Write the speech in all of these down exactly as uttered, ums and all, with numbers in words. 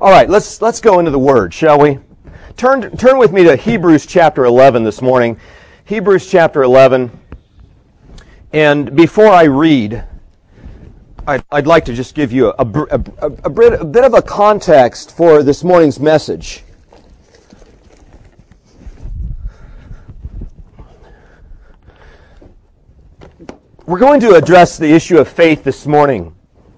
All right, let's let's go into the Word, shall we? Turn turn with me to Hebrews chapter eleven this morning. Hebrews chapter eleven. And before I read, I'd, I'd like to just give you a, a, a, a, bit, a bit of a context for this morning's message. We're going to address the issue of faith this morning.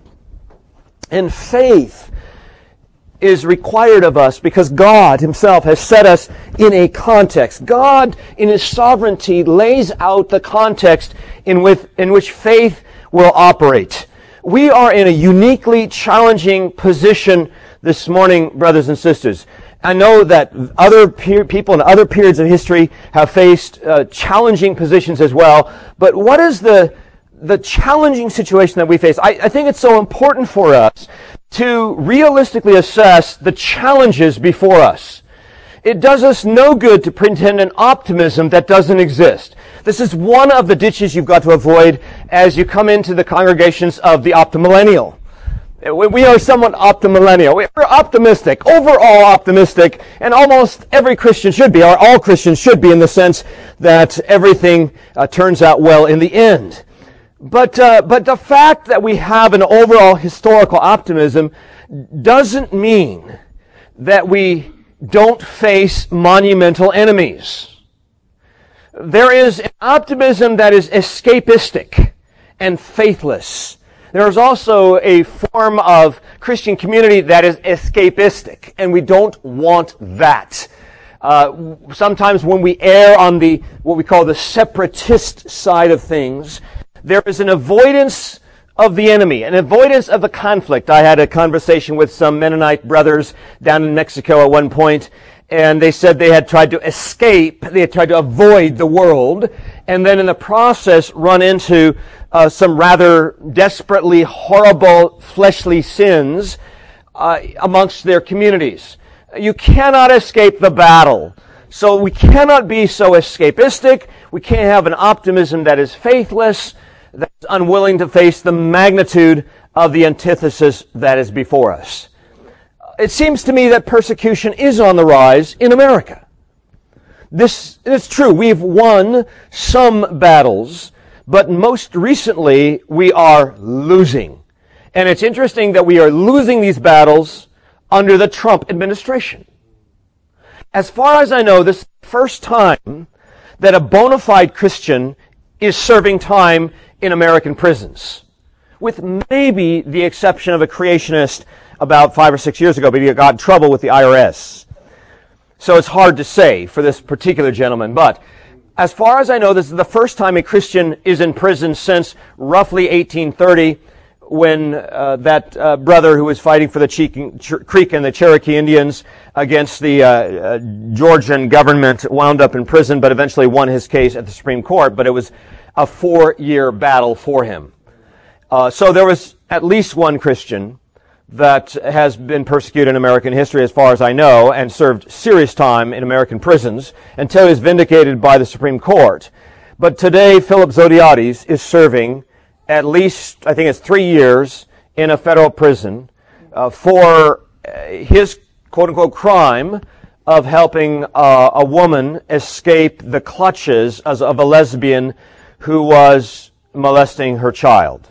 And faith is required of us because God Himself has set us in a context. God, in His sovereignty, lays out the context in which, in which faith will operate. We are in a uniquely challenging position this morning, brothers and sisters. I know that other pe- people in other periods of history have faced uh, challenging positions as well, but what is the the challenging situation that we face? I, I think it's so important for us to realistically assess the challenges before us. It does us no good to pretend an optimism that doesn't exist. This is one of the ditches you've got to avoid as you come into the congregations of the optimillennial. We are somewhat optimillennial. We're optimistic, overall optimistic, and almost every Christian should be, or all Christians should be, in the sense that everything uh, turns out well in the end. But uh, but the fact that we have an overall historical optimism doesn't mean that we don't face monumental enemies. There is an optimism that is escapistic and faithless. There is also a form of Christian community that is escapistic, and we don't want that. Uh, sometimes when we err on the what we call the separatist side of things, there is an avoidance of the enemy, an avoidance of the conflict. I had a conversation with some Mennonite brothers down in Mexico at one point, and they said they had tried to escape, they had tried to avoid the world, and then in the process run into uh, some rather desperately horrible fleshly sins uh, amongst their communities. You cannot escape the battle. So we cannot be so escapistic. We can't have an optimism that is faithless, that's unwilling to face the magnitude of the antithesis that is before us. It seems to me that persecution is on the rise in America. This is true. We've won some battles, but most recently we are losing. And it's interesting that we are losing these battles under the Trump administration. As far as I know, this is the first time that a bona fide Christian is serving time in American prisons, with maybe the exception of a creationist about five or six years ago, but he got in trouble with the I R S. So it's hard to say for this particular gentleman, but as far as I know, this is the first time a Christian is in prison since roughly eighteen thirty, when uh, that uh, brother who was fighting for the Creek and the Cherokee Indians against the uh, uh, Georgian government wound up in prison, but eventually won his case at the Supreme Court, but it was a four-year battle for him. Uh, so there was at least one Christian that has been persecuted in American history, as far as I know, and served serious time in American prisons until he was vindicated by the Supreme Court. But today, Philip Zodiates is serving at least, I think it's three years in a federal prison uh, for his quote-unquote crime of helping uh, a woman escape the clutches as of a lesbian who was molesting her child.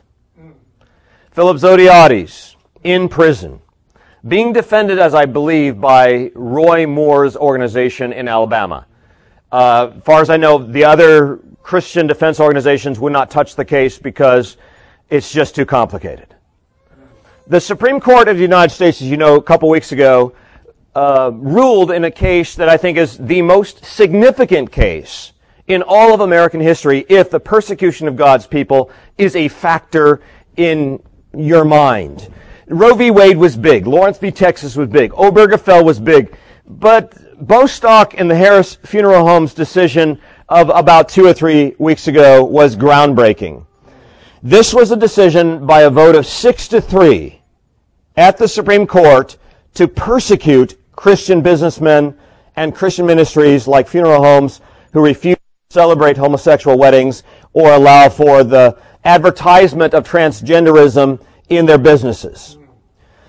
Philip Zodiates in prison, being defended, as I believe, by Roy Moore's organization in Alabama. Uh, as far as I know, the other Christian defense organizations would not touch the case because it's just too complicated. The Supreme Court of the United States, as you know, a couple weeks ago, uh, ruled in a case that I think is the most significant case in all of American history if the persecution of God's people is a factor in your mind. Roe v. Wade was big. Lawrence v. Texas was big. Obergefell was big. But Bostock and the Harris Funeral Home's decision of about two or three weeks ago was groundbreaking. This was a decision by a vote of six to three at the Supreme Court to persecute Christian businessmen and Christian ministries like funeral homes who refuse to celebrate homosexual weddings or allow for the advertisement of transgenderism in their businesses.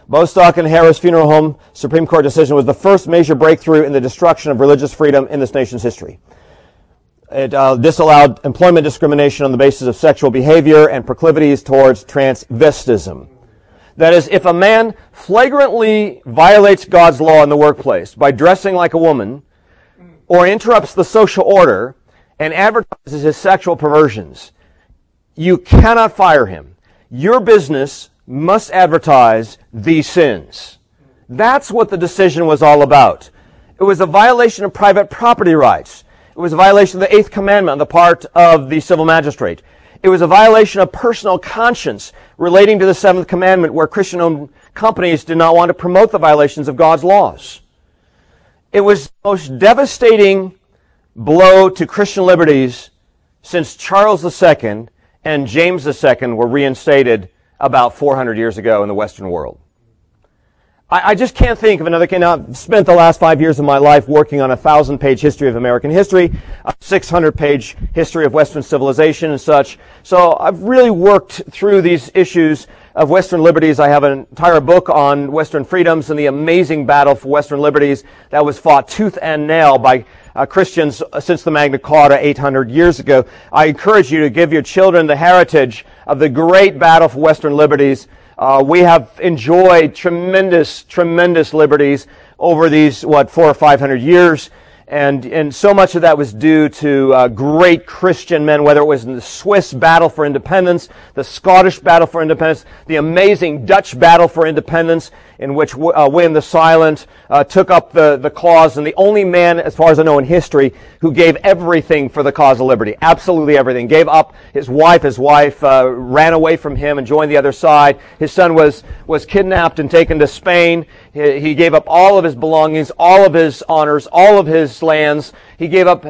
Bostock and Harris Funeral Home Supreme Court decision was the first major breakthrough in the destruction of religious freedom in this nation's history. It uh, disallowed employment discrimination on the basis of sexual behavior and proclivities towards transvestism. That is, if a man flagrantly violates God's law in the workplace by dressing like a woman, or interrupts the social order and advertises his sexual perversions, you cannot fire him. Your business must advertise these sins. That's what the decision was all about. It was a violation of private property rights. It was a violation of the Eighth Commandment on the part of the civil magistrate. It was a violation of personal conscience relating to the Seventh Commandment, where Christian-owned companies did not want to promote the violations of God's laws. It was the most devastating blow to Christian liberties since Charles the Second and James the Second were reinstated about four hundred years ago in the Western world. I, I just can't think of another case. Now, I've spent the last five years of my life working on a thousand-page history of American history, a six hundred page history of Western civilization and such. So I've really worked through these issues of Western liberties. I have an entire book on Western freedoms and the amazing battle for Western liberties that was fought tooth and nail by uh, Christians since the Magna Carta eight hundred years ago. I encourage you to give your children the heritage of the great battle for Western liberties. Uh, we have enjoyed tremendous, tremendous liberties over these, what, four or five hundred years. And, and so much of that was due to uh, great Christian men, whether it was in the Swiss battle for independence, the Scottish battle for independence, the amazing Dutch battle for independence, in which uh, William the Silent uh, took up the, the cause, and the only man, as far as I know in history, who gave everything for the cause of liberty. Absolutely everything. Gave up his wife. His wife uh, ran away from him and joined the other side. His son was, was kidnapped and taken to Spain. He, he gave up all of his belongings, all of his honors, all of his lands. He gave up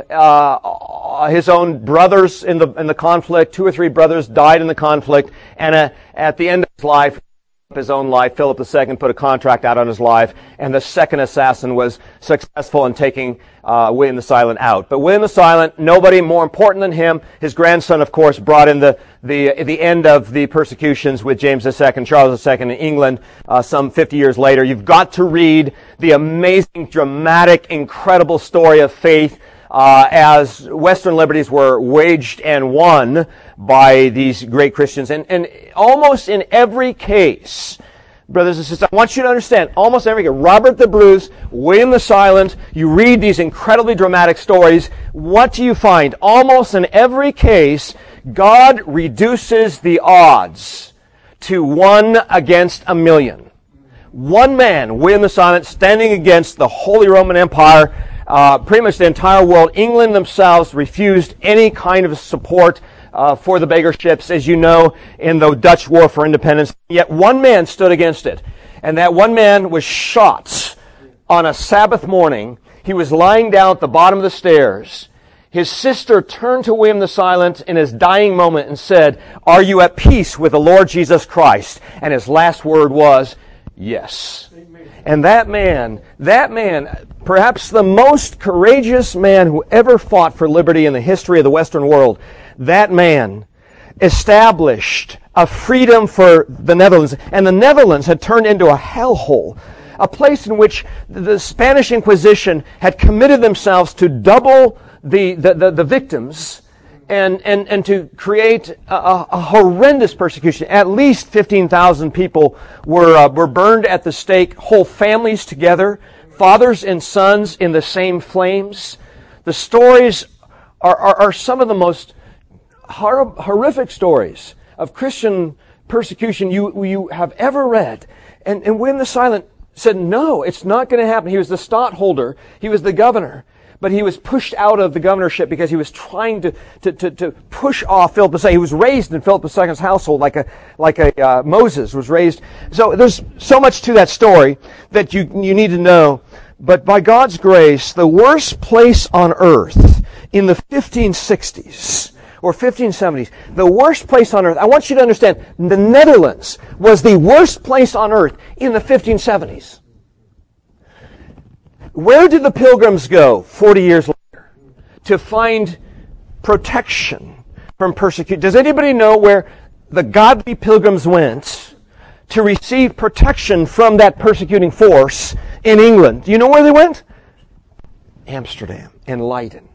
uh, his own brothers in the in the conflict. Two or three brothers died in the conflict, and uh, at the end of his life, his own life, Philip the Second put a contract out on his life, and the second assassin was successful in taking uh, William the Silent out. But William the Silent, nobody more important than him. His grandson, of course, brought in the the the end of the persecutions with James the Second, Charles the Second in England, uh, some fifty years later. You've got to read the amazing, dramatic, incredible story of faith Uh, as Western liberties were waged and won by these great Christians. And, and almost in every case, brothers and sisters, I want you to understand, almost every case, Robert the Bruce, William the Silent, you read these incredibly dramatic stories, what do you find? Almost in every case, God reduces the odds to one against a million. One man, William the Silent, standing against the Holy Roman Empire. Uh, pretty much the entire world. England themselves refused any kind of support uh, for the beggar ships, as you know, in the Dutch War for Independence. Yet one man stood against it, and that one man was shot on a Sabbath morning. He was lying down at the bottom of the stairs. His sister turned to William the Silent in his dying moment and said, "Are you at peace with the Lord Jesus Christ?" And his last word was, "Yes." And that man, that man, perhaps the most courageous man who ever fought for liberty in the history of the Western world, that man established a freedom for the Netherlands. And the Netherlands had turned into a hellhole, a place in which the Spanish Inquisition had committed themselves to double the, the, the, the victims and, and, and to create a, a horrendous persecution. At least fifteen thousand people were, uh, were burned at the stake, whole families together, fathers and sons in the same flames. The stories are, are, are some of the most hor- horrific stories of Christian persecution you, you have ever read. And, and William the Silent said, no, it's not going to happen. He was the stadtholder. He was the governor. But he was pushed out of the governorship because he was trying to, to, to, to push off Philip the Second. He was raised in Philip the Second's household like a, like a, uh, Moses was raised. So there's so much to that story that you, you need to know. But by God's grace, the worst place on earth in the fifteen sixties or fifteen seventies, the worst place on earth, I want you to understand, the Netherlands was the worst place on earth in the fifteen seventies. Where did the Pilgrims go forty years later to find protection from persecution? Does anybody know where the godly Pilgrims went to receive protection from that persecuting force in England. Do you know where they went? Amsterdam and Leiden.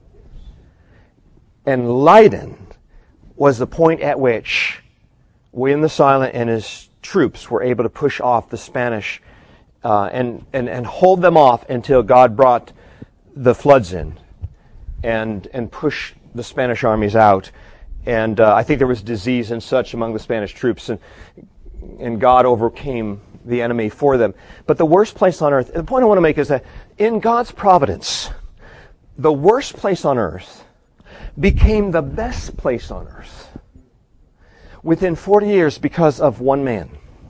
And Leiden was the point at which William the Silent and his troops were able to push off the Spanish uh, and, and, and hold them off until God brought the floods in and, and push the Spanish armies out. And uh, I think there was disease and such among the Spanish troops, and, and God overcame the enemy for them. But the worst place on earth, the point I want to make is that in God's providence, the worst place on earth became the best place on earth within forty years because of one man.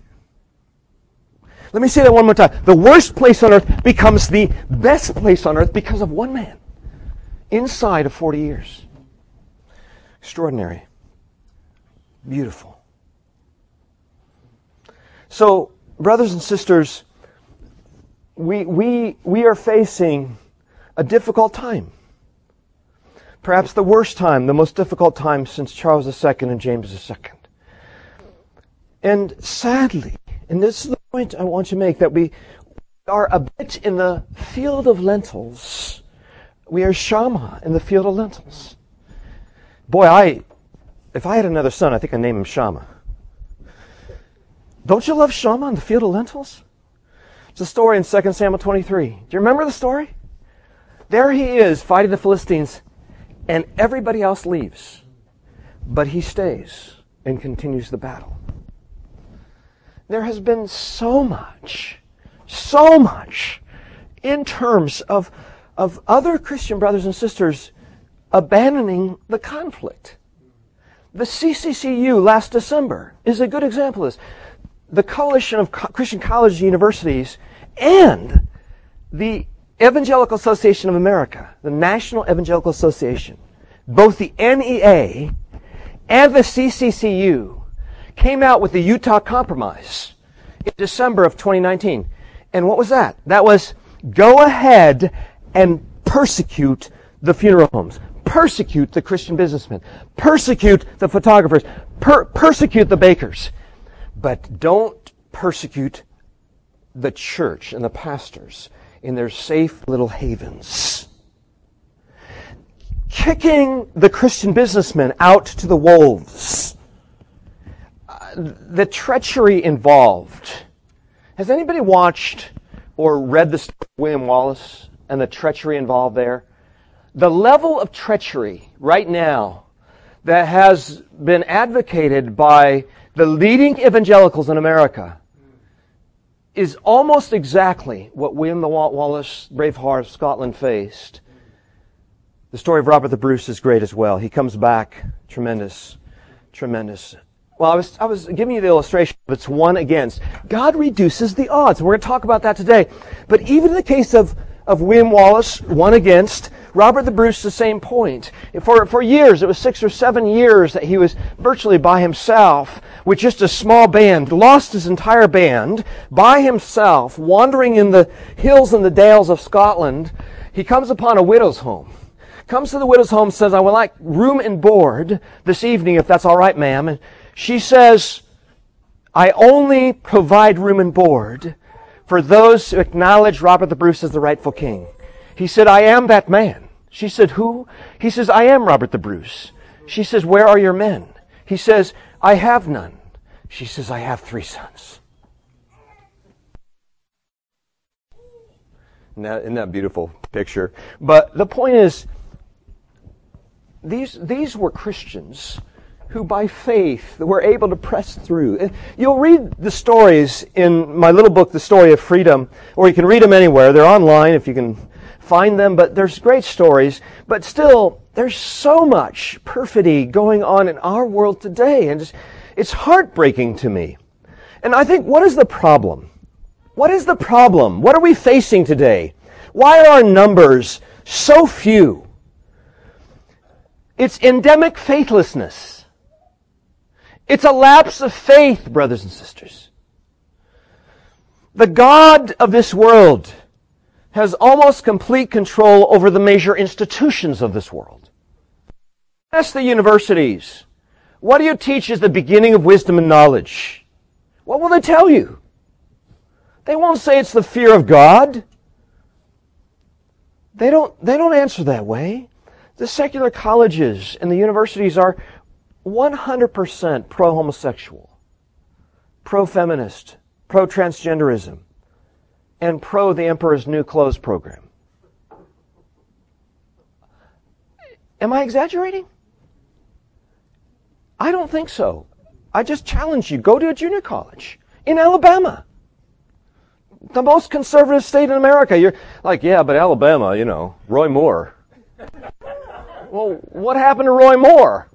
Let me say that one more time. The worst place on earth becomes the best place on earth because of one man inside of forty years. Extraordinary. Beautiful. So, brothers and sisters, we, we, we are facing a difficult time. Perhaps the worst time, the most difficult time since Charles the Second and James the Second. And sadly, and this is the point I want to make, that we are a bit in the field of lentils. We are Shammah in the field of lentils. Boy, I, if I had another son, I think I'd name him Shammah. Don't you love Shammah in the field of lentils? It's a story in Second Samuel twenty-three. Do you remember the story? There he is fighting the Philistines, and everybody else leaves. But he stays and continues the battle. There has been so much, so much in terms of, of other Christian brothers and sisters abandoning the conflict. The C C C U last December is a good example of this. The Coalition of Christian Colleges and Universities and the Evangelical Association of America, the National Evangelical Association, both the N E A and the C C C U came out with the Utah Compromise in December of twenty nineteen. And what was that? That was go ahead and persecute the funeral homes, persecute the Christian businessmen, persecute the photographers, per- persecute the bakers. But don't persecute the church and the pastors in their safe little havens. Kicking the Christian businessmen out to the wolves. Uh, the treachery involved. Has anybody watched or read the story of William Wallace and the treachery involved there? The level of treachery right now that has been advocated by the leading evangelicals in America is almost exactly what William the Wallace, Braveheart of Scotland, faced. The story of Robert the Bruce is great as well. He comes back, tremendous, tremendous. Well, I was I was giving you the illustration of it's one against. God reduces the odds. We're going to talk about that today. But even in the case of, of William Wallace, one against, Robert the Bruce, the same point. For, for years, it was six or seven years that he was virtually by himself with just a small band, lost his entire band, by himself, wandering in the hills and the dales of Scotland. He comes upon a widow's home. Comes to the widow's home, says, I would like room and board this evening, if that's all right, ma'am. And she says, I only provide room and board for those who acknowledge Robert the Bruce as the rightful king. He said, I am that man. She said, who? He says, I am Robert the Bruce. She says, where are your men? He says, I have none. She says, I have three sons. Isn't that, isn't that a beautiful picture? But the point is, these, these were Christians who by faith were able to press through. And you'll read the stories in my little book, The Story of Freedom, or you can read them anywhere. They're online if you can find them, but there's great stories. But still, there's so much perfidy going on in our world today, and it's, it's heartbreaking to me. And I think, what is the problem? What is the problem? What are we facing today? Why are our numbers so few? It's endemic faithlessness. It's a lapse of faith, brothers and sisters. The God of this world has almost complete control over the major institutions of this world. Ask the universities, what do you teach as the beginning of wisdom and knowledge? What will they tell you? They won't say it's the fear of God. They don't, they don't answer that way. The secular colleges and the universities are one hundred percent pro-homosexual, pro-feminist, pro-transgenderism, and pro the Emperor's New Clothes program. Am I exaggerating? I don't think so. I just challenge you, go to a junior college in Alabama. The most conservative state in America. You're like, yeah, but Alabama, you know, Roy Moore. Well, what happened to Roy Moore?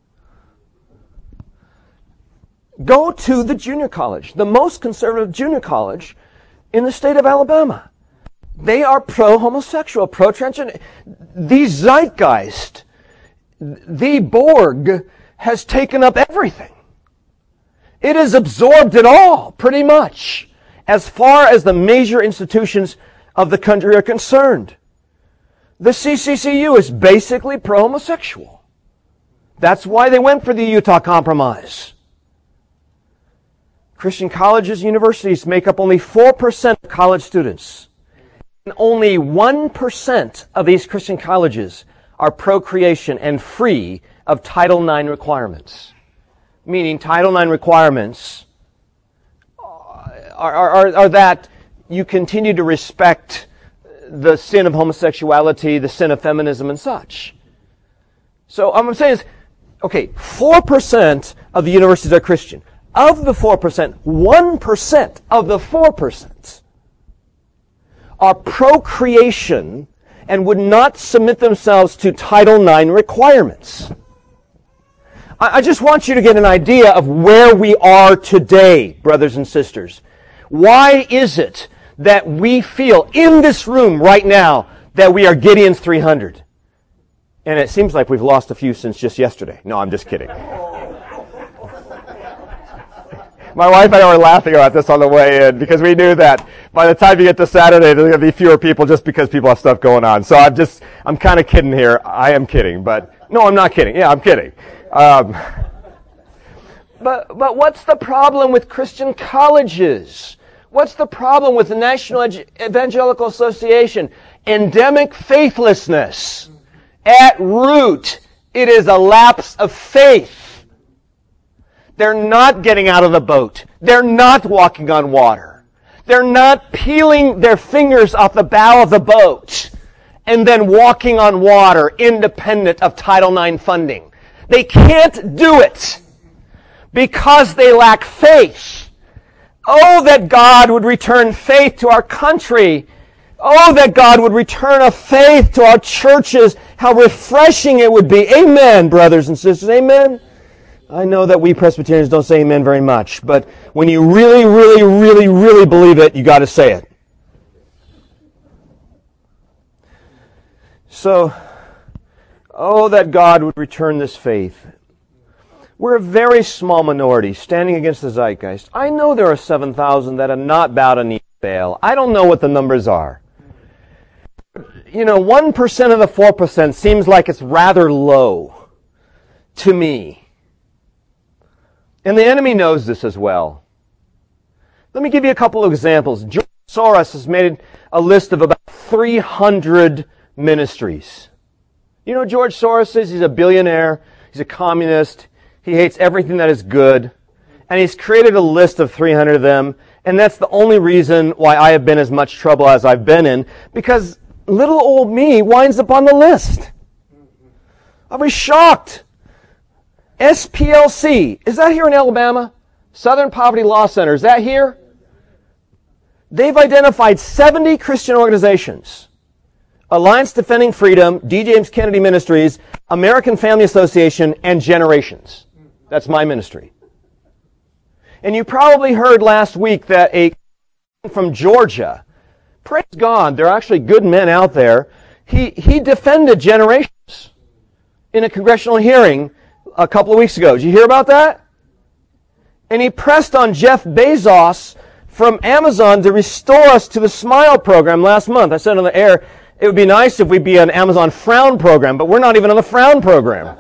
Go to the junior college, the most conservative junior college in the state of Alabama. They are pro-homosexual, pro-transgender. The zeitgeist, the Borg, has taken up everything. It has absorbed it all, pretty much, as far as the major institutions of the country are concerned. The C C C U is basically pro-homosexual. That's why they went for the Utah Compromise. Christian colleges and universities make up only four percent of college students. And only one percent of these Christian colleges are procreation and free of Title nine requirements. Meaning Title nine requirements are, are, are that you continue to respect the sin of homosexuality, the sin of feminism and such. So what I'm saying is, okay, four percent of the universities are Christian. Of the four percent, one percent of the four percent are procreation and would not submit themselves to Title nine requirements. I, I just want you to get an idea of where we are today, brothers and sisters. Why is it that we feel in this room right now that we are Gideon's three hundred? And it seems like we've lost a few since just yesterday. No, I'm just kidding. My wife and I were laughing about this on the way in because we knew that by the time you get to Saturday, there's going to be fewer people just because people have stuff going on. So I'm just, I'm kind of kidding here. I am kidding, but no, I'm not kidding. Yeah, I'm kidding. Um, but, but what's the problem with Christian colleges? What's the problem with the National Evangelical Association? Endemic faithlessness. At root, it is a lapse of faith. They're not getting out of the boat. They're not walking on water. They're not peeling their fingers off the bow of the boat and then walking on water independent of Title nine funding. They can't do it because they lack faith. Oh, that God would return faith to our country. Oh, that God would return a faith to our churches. How refreshing it would be. Amen, brothers and sisters. Amen. I know that we Presbyterians don't say amen very much, but when you really, really, really, really believe it, you got to say it. So, oh, that God would return this faith. We're a very small minority standing against the zeitgeist. I know there are seven thousand that have not bowed a knee to Baal. I don't know what the numbers are. You know, one percent of the four percent seems like it's rather low to me. And the enemy knows this as well. Let me give you a couple of examples. George Soros has made a list of about three hundred ministries. You know who George Soros is? He's a billionaire. He's a communist. He hates everything that is good. And he's created a list of three hundred of them. And that's the only reason why I have been as much trouble as I've been in. Because little old me winds up on the list. I was shocked. S P L C, is that here in Alabama? Southern Poverty Law Center, is that here? They've identified seventy Christian organizations. Alliance Defending Freedom, D. James Kennedy Ministries, American Family Association, and Generations. That's my ministry. And you probably heard last week that a from Georgia, praise God, there are actually good men out there, he, he defended Generations in a congressional hearing a couple of weeks ago. Did you hear about that? And he pressed on Jeff Bezos from Amazon to restore us to the SMILE program last month. I said on the air, it would be nice if we'd be an Amazon Frown program, but we're not even on the Frown program.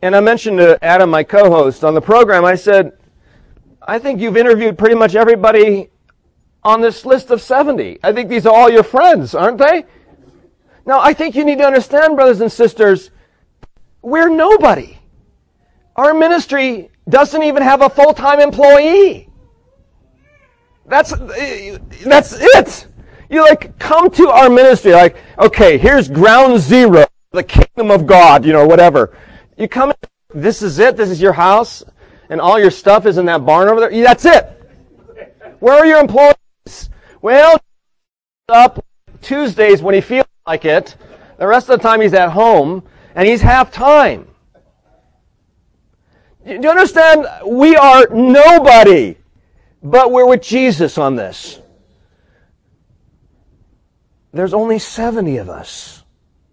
And I mentioned to Adam, my co-host on the program, I said, I think you've interviewed pretty much everybody on this list of seventy. I think these are all your friends, aren't they? Now, I think you need to understand, brothers and sisters, we're nobody. Our ministry doesn't even have a full-time employee. That's, that's it. You like come to our ministry like, okay, here's ground zero, the kingdom of God, you know, whatever. You come, this is it, this is your house, and all your stuff is in that barn over there. That's it. Where are your employees? Well, up Tuesdays when he feels like it. The rest of the time he's at home, and he's half-time. Do you understand? We are nobody, but we're with Jesus on this. There's only seventy of us.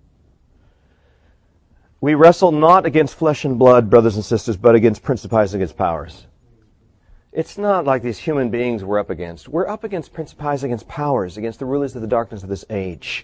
We wrestle not against flesh and blood, brothers and sisters, but against principalities and against powers. It's not like these human beings we're up against. We're up against principalities, against powers, against the rulers of the darkness of this age.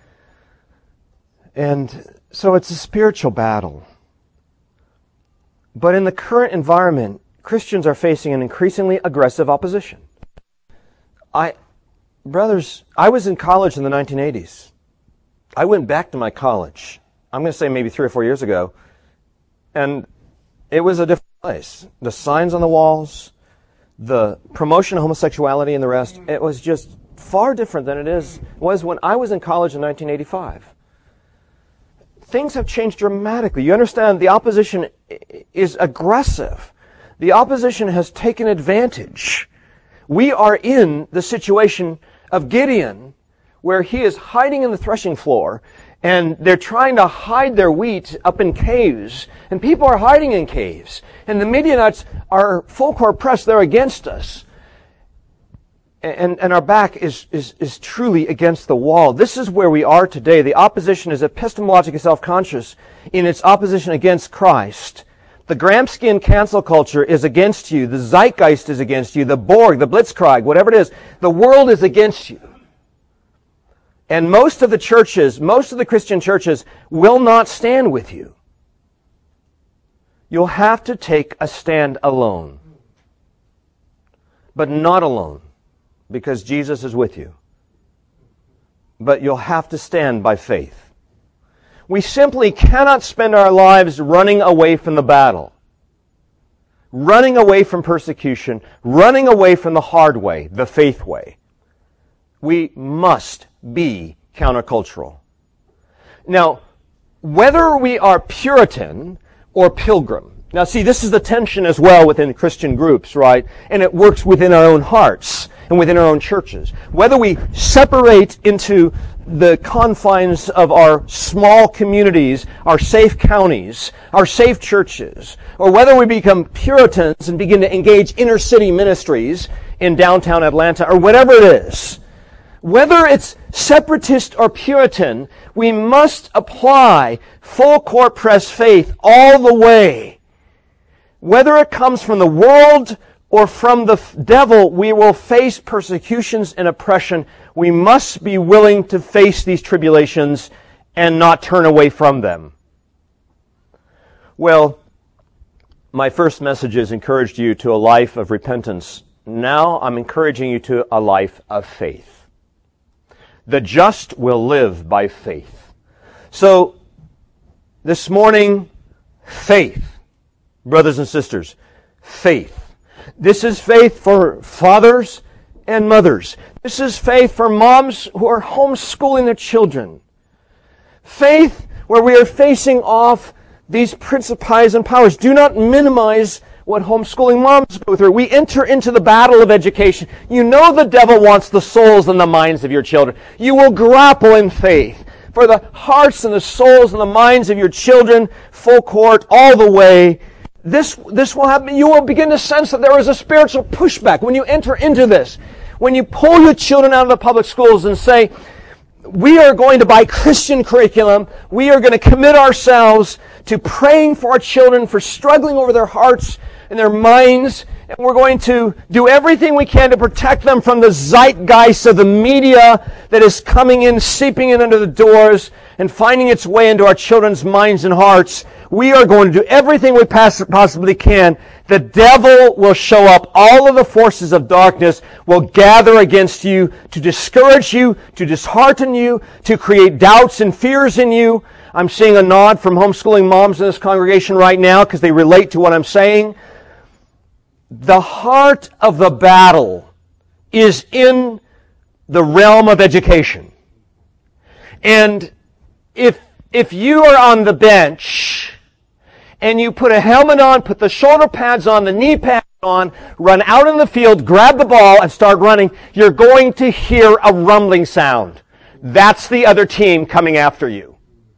And so it's a spiritual battle. But in the current environment, Christians are facing an increasingly aggressive opposition. I, brothers, I was in college in the nineteen eighties. I went back to my college. I'm going to say maybe three or four years ago. And it was a different place. The signs on the walls, the promotion of homosexuality and the rest, it was just far different than it is was when I was in college in nineteen eighty-five. Things have changed dramatically. You understand, the opposition is aggressive. The opposition has taken advantage. We are in the situation of Gideon, where he is hiding in the threshing floor, and they're trying to hide their wheat up in caves, and people are hiding in caves, and the Midianites are full court press, they're against us. And, and our back is, is, is truly against the wall. This is where we are today. The opposition is epistemologically self-conscious in its opposition against Christ. The Gramsci and cancel culture is against you. The zeitgeist is against you. The Borg, the Blitzkrieg, whatever it is. The world is against you. And most of the churches, most of the Christian churches will not stand with you. You'll have to take a stand alone. But not alone. Because Jesus is with you. But you'll have to stand by faith. We simply cannot spend our lives running away from the battle. Running away from persecution. Running away from the hard way, the faith way. We must be countercultural. Now, whether we are Puritan or Pilgrim. Now see, this is the tension as well within Christian groups, right? And it works within our own hearts and within our own churches. Whether we separate into the confines of our small communities, our safe counties, our safe churches, or whether we become Puritans and begin to engage inner city ministries in downtown Atlanta, or whatever it is, whether it's separatist or Puritan, we must apply full court press faith all the way. Whether it comes from the world or from the devil, we will face persecutions and oppression. We must be willing to face these tribulations and not turn away from them. Well, my first message has encouraged you to a life of repentance. Now I'm encouraging you to a life of faith. The just will live by faith. So, this morning, faith. Brothers and sisters, faith. This is faith for fathers and mothers. This is faith for moms who are homeschooling their children. Faith where we are facing off these principalities and powers. Do not minimize what homeschooling moms go through. We enter into the battle of education. You know the devil wants the souls and the minds of your children. You will grapple in faith for the hearts and the souls and the minds of your children, full court, all the way. This, this will happen. You will begin to sense that there is a spiritual pushback when you enter into this. When you pull your children out of the public schools and say, we are going to buy Christian curriculum. We are going to commit ourselves to praying for our children, for struggling over their hearts and their minds. And we're going to do everything we can to protect them from the zeitgeist of the media that is coming in, seeping in under the doors. and finding its way into our children's minds and hearts, we are going to do everything we possibly can. The devil will show up. All of the forces of darkness will gather against you to discourage you, to dishearten you, to create doubts and fears in you. I'm seeing a nod from homeschooling moms in this congregation right now because they relate to what I'm saying. The heart of the battle is in the realm of education. And if if you are on the bench and you put a helmet on, put the shoulder pads on, the knee pads on, run out in the field, grab the ball, and start running, you're going to hear a rumbling sound. That's the other team coming after you.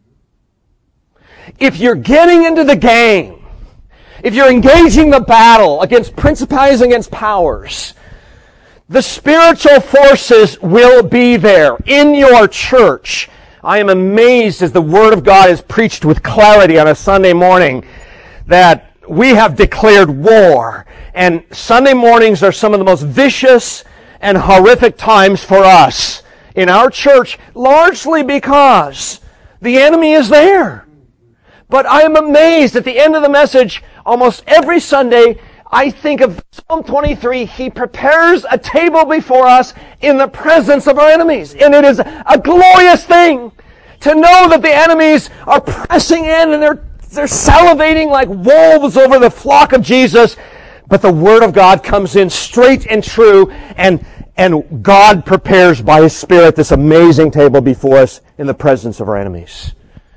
If you're getting into the game, if you're engaging the battle against principalities and against powers, the spiritual forces will be there in your church. I am amazed as the Word of God is preached with clarity on a Sunday morning that we have declared war. And Sunday mornings are some of the most vicious and horrific times for us in our church, largely because the enemy is there. But I am amazed at the end of the message, almost every Sunday, I think of Psalm twenty-three, He prepares a table before us in the presence of our enemies. And it is a glorious thing to know that the enemies are pressing in and they're, they're salivating like wolves over the flock of Jesus. But the Word of God comes in straight and true, and, and God prepares by His Spirit this amazing table before us in the presence of our enemies.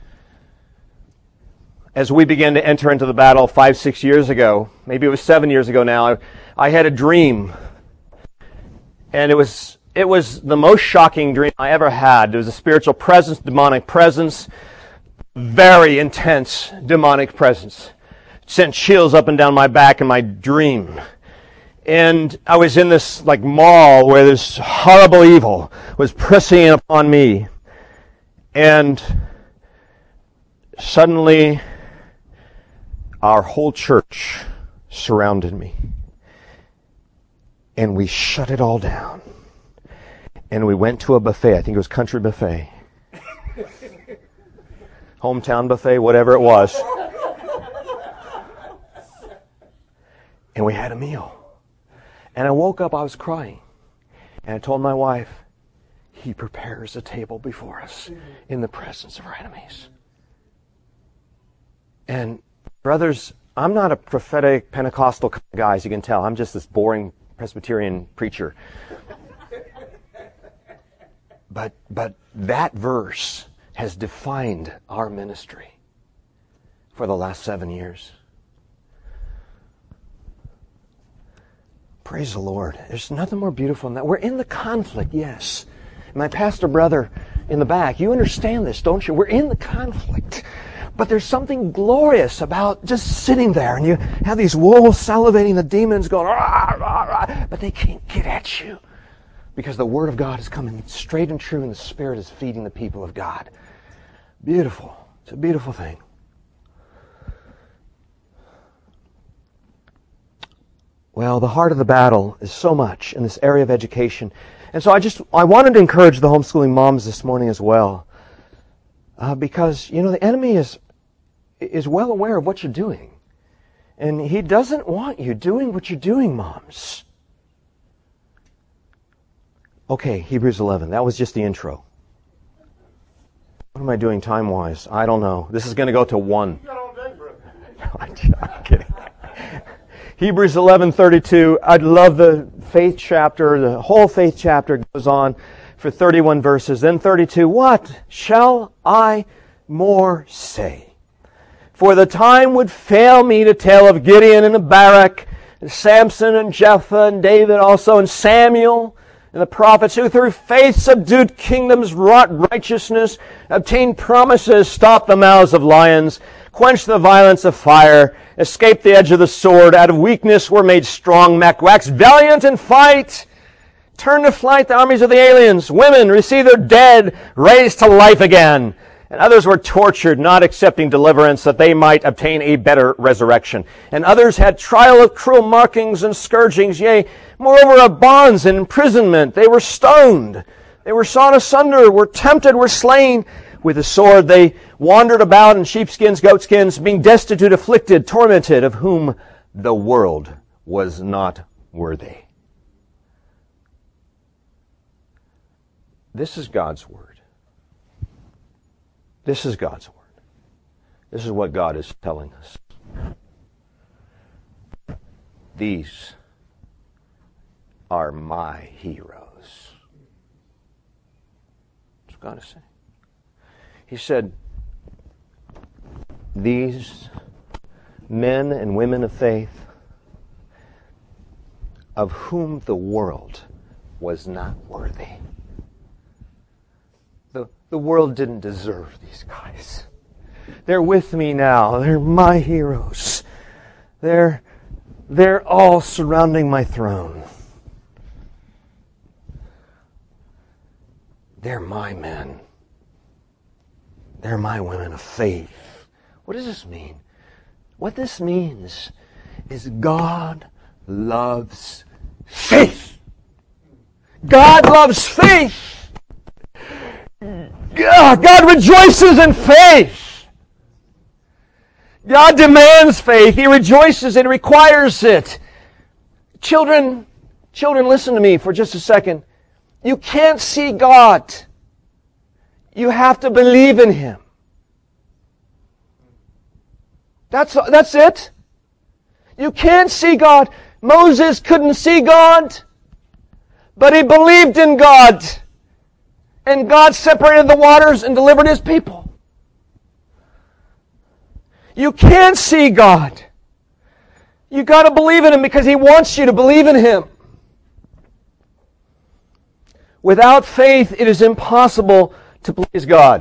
As we began to enter into the battle five, six years ago, maybe it was seven years ago now, I, I had a dream. And it was it was the most shocking dream I ever had. There was a spiritual presence, demonic presence, very intense demonic presence. It sent chills up and down my back in my dream. And I was in this like mall where this horrible evil was pressing in upon me. And suddenly our whole church surrounded me. And we shut it all down. And we went to a buffet. I think it was Country Buffet. Hometown Buffet, whatever it was. And we had a meal. And I woke up, I was crying. And I told my wife, He prepares a table before us in the presence of our enemies. And brothers, I'm not a prophetic Pentecostal guy, as you can tell. I'm just this boring Presbyterian preacher. But but that verse has defined our ministry for the last seven years. Praise the Lord. There's nothing more beautiful than that. We're in the conflict, yes. My pastor brother in the back, you understand this, don't you? We're in the conflict. But there's something glorious about just sitting there and you have these wolves salivating, the demons going, rah, rah, rah, but they can't get at you because the Word of God is coming straight and true and the Spirit is feeding the people of God. Beautiful. It's a beautiful thing. Well, the heart of the battle is so much in this area of education. And so I just, I wanted to encourage the homeschooling moms this morning as well. Uh, because, you know, the enemy is is well aware of what you're doing. And he doesn't want you doing what you're doing, moms. Okay, Hebrews eleven. That was just the intro. What am I doing time-wise? I don't know. This is going to go to one. I'm kidding. Hebrews eleven thirty-two. I love the faith chapter. The whole faith chapter goes on for thirty-one verses. Then thirty-two. What shall I more say? For the time would fail me to tell of Gideon and Barak, and Samson and Jephthah and David also, and Samuel and the prophets who through faith subdued kingdoms, wrought righteousness, obtained promises, stopped the mouths of lions, quenched the violence of fire, escaped the edge of the sword, out of weakness were made strong, waxed valiant in fight, turned to flight the armies of the aliens. Women received their dead, raised to life again. And others were tortured, not accepting deliverance, that they might obtain a better resurrection. And others had trial of cruel markings and scourgings, yea, moreover of bonds and imprisonment. They were stoned. They were sawn asunder, were tempted, were slain. with the sword. They wandered about in sheepskins, goatskins, being destitute, afflicted, tormented, of whom the world was not worthy. This is God's Word. This is God's Word. This is what God is telling us. These are my heroes. That's what God is saying. He said, these men and women of faith, of whom the world was not worthy. The, the world didn't deserve these guys. They're with me now. They're my heroes. They're, they're all surrounding my throne. They're my men. They're my women of faith. What does this mean? What this means is God loves faith. God loves faith. God, God rejoices in faith. God demands faith. He rejoices and requires it. Children, children, listen to me for just a second. You can't see God. You have to believe in Him. That's, that's it. You can't see God. Moses couldn't see God, but he believed in God. And God separated the waters and delivered His people. You can't see God. You got to believe in Him because He wants you to believe in Him. Without faith, it is impossible to please God.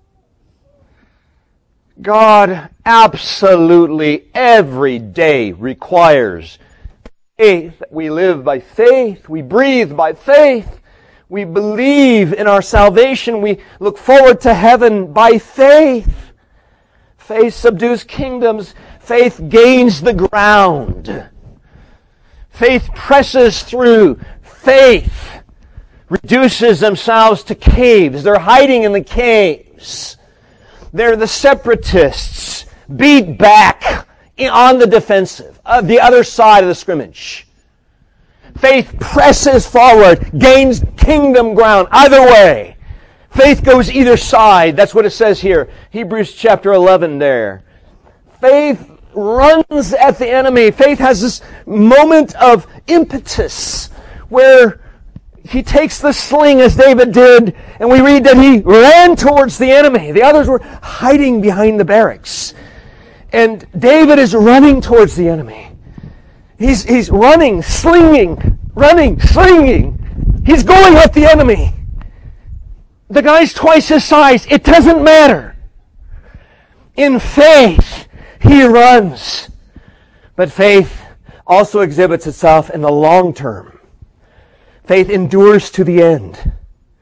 God absolutely every day requires faith. We live by faith. We breathe by faith. We believe in our salvation. We look forward to heaven by faith. Faith subdues kingdoms. Faith gains the ground. Faith presses through. Faith reduces themselves to caves. They're hiding in the caves. They're the separatists, beat back on the defensive, of the other side of the scrimmage. Faith presses forward, gains kingdom ground. Either way. Faith goes either side. That's what it says here. Hebrews chapter eleven there. Faith runs at the enemy. Faith has this moment of impetus where he takes the sling as David did, and we read that he ran towards the enemy. The others were hiding behind the barracks. And David is running towards the enemy. He's, he's running, slinging, running, slinging. He's going at the enemy. The guy's twice his size. It doesn't matter. In faith, he runs. But faith also exhibits itself in the long term. Faith endures to the end.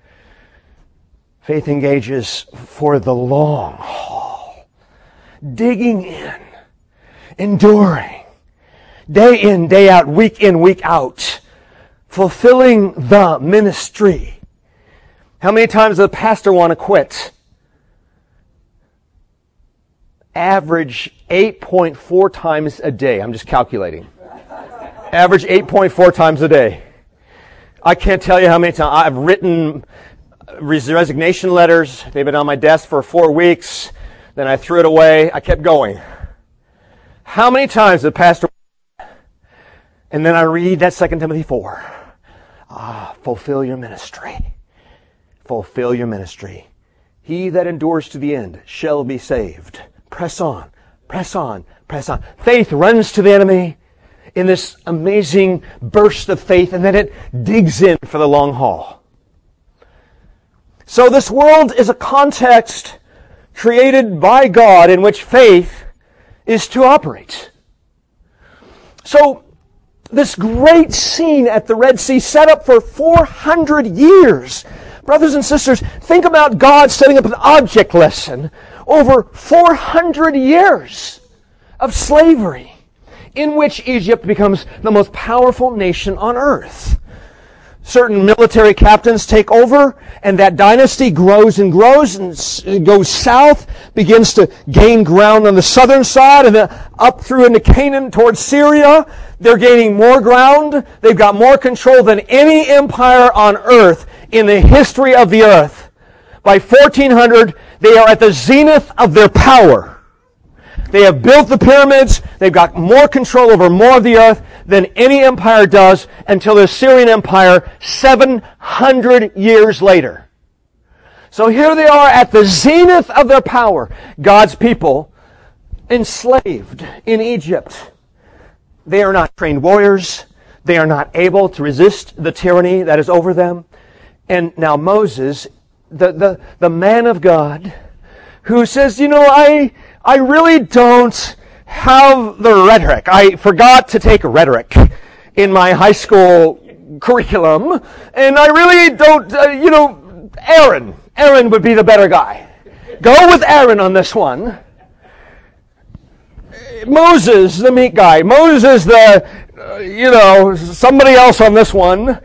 Faith engages for the long haul. Digging in. Enduring. Day in, day out, week in, week out. Fulfilling the ministry. How many times does the pastor want to quit? Average eight point four times a day. I'm just calculating. Average eight point four times a day. I can't tell you how many times I've written resignation letters. They've been on my desk for four weeks. Then I threw it away. I kept going. How many times did the pastor... And then I read that Second Timothy four. Ah, fulfill your ministry. Fulfill your ministry. He that endures to the end shall be saved. Press on, press on, press on. Faith runs to the enemy in this amazing burst of faith, and then it digs in for the long haul. So this world is a context created by God in which faith is to operate. So this great scene at the Red Sea set up for four hundred years. Brothers and sisters, think about God setting up an object lesson over four hundred years of slavery in which Egypt becomes the most powerful nation on earth. certain military captains take over, and that dynasty grows and grows and goes south, begins to gain ground on the southern side, and then up through into Canaan towards Syria. They're gaining more ground. They've got more control than any empire on earth in the history of the earth. By fourteen hundred, they are at the zenith of their power. They have built the pyramids. They've got more control over more of the earth than any empire does until the Assyrian Empire seven hundred years later. So here they are at the zenith of their power. God's people enslaved in Egypt. They are not trained warriors. They are not able to resist the tyranny that is over them. And now Moses, the, the, the man of God, who says, you know, I... I really don't have the rhetoric. I forgot to take rhetoric in my high school curriculum, and I really don't, uh, you know, Aaron. Aaron would be the better guy. Go with Aaron on this one. Moses, the meat guy. Moses, the, uh, you know, somebody else on this one.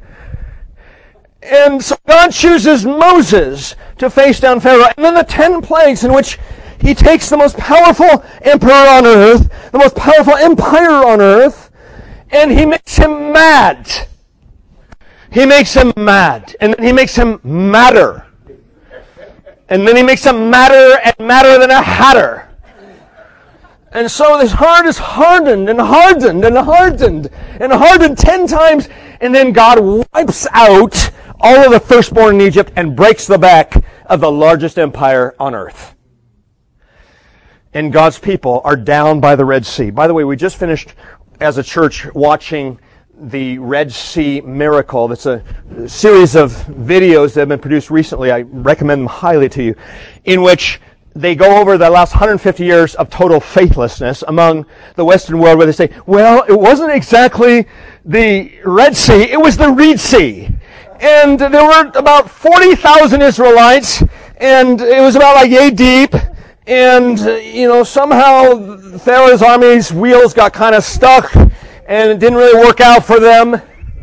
And so God chooses Moses to face down Pharaoh. And then the ten plagues in which He takes the most powerful emperor on earth, the most powerful empire on earth, and He makes him mad. He makes him mad. And then He makes him madder. And then He makes him madder and madder than a hatter. And so His heart is hardened and hardened and hardened and hardened ten times. And then God wipes out all of the firstborn in Egypt and breaks the back of the largest empire on earth. And God's people are down by the Red Sea. By the way, we just finished as a church watching the Red Sea miracle. That's a series of videos that have been produced recently. I recommend them highly to you, in which they go over the last one hundred fifty years of total faithlessness among the Western world, where they say, well, it wasn't exactly the Red Sea, it was the Reed Sea. And there were about forty thousand Israelites, and it was about like yay deep. And, you know, somehow Pharaoh's army's wheels got kind of stuck and it didn't really work out for them.